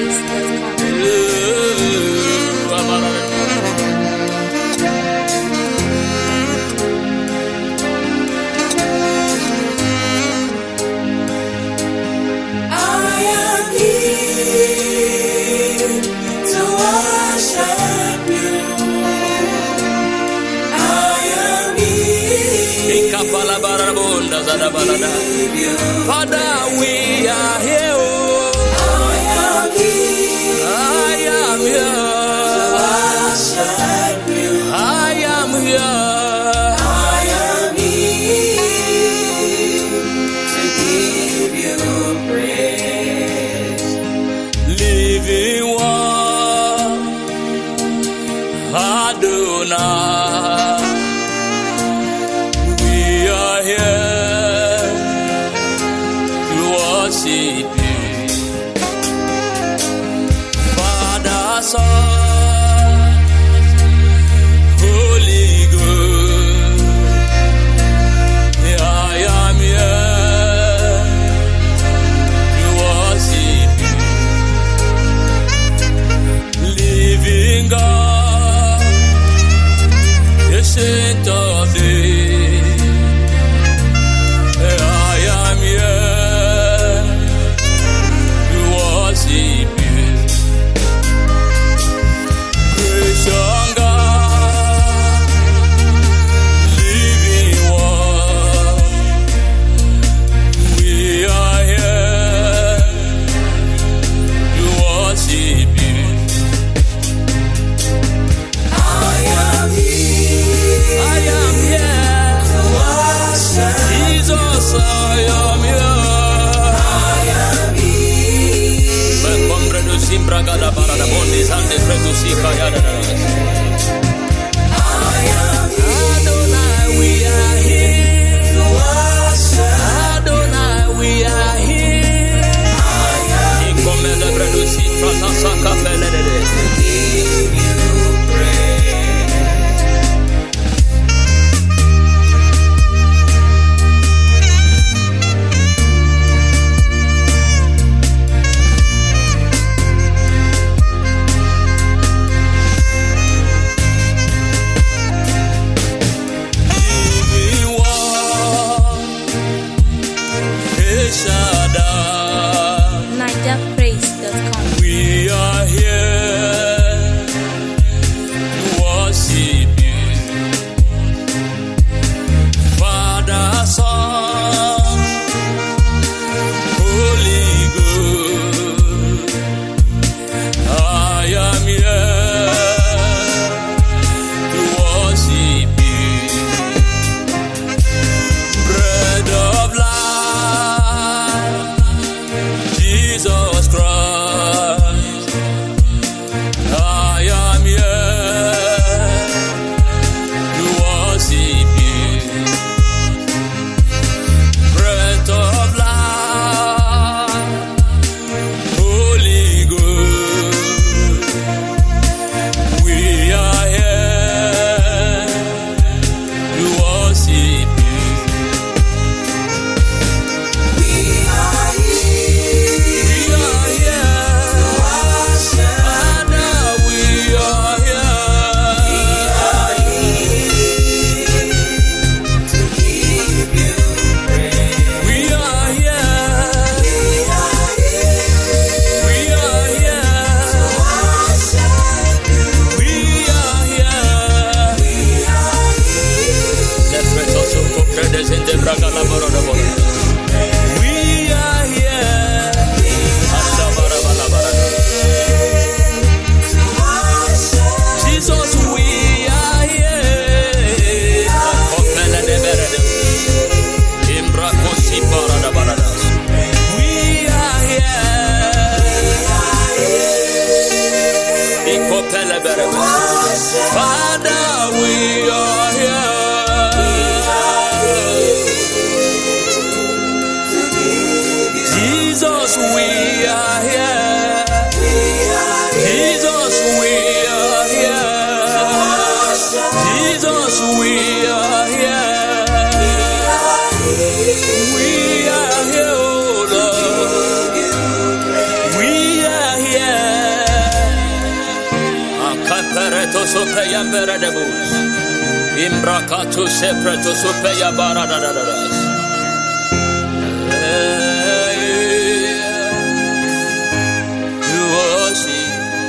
Father, we are here. I am here. I am here. I am here to give you praise. Living one, Adonai. We are here to worship you, Father, Son, Holy Ghost. I am here to worship you, living God, the Saint of Days. I am here to worship you, creation God, living one. We are here to worship you. I am here to worship Jesus. I am here. Simbragada parada bondi sande fredo sikayada. Adonai, we are here to worship. Adonai, we are here. Ikomele fredo sikata sakapele de. Give you NigerPraise.com. We are here Reto sopeya beredebus. Imbrakatu sepreto sopeya baradadadas.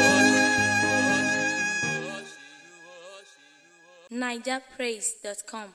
NigerPraise.com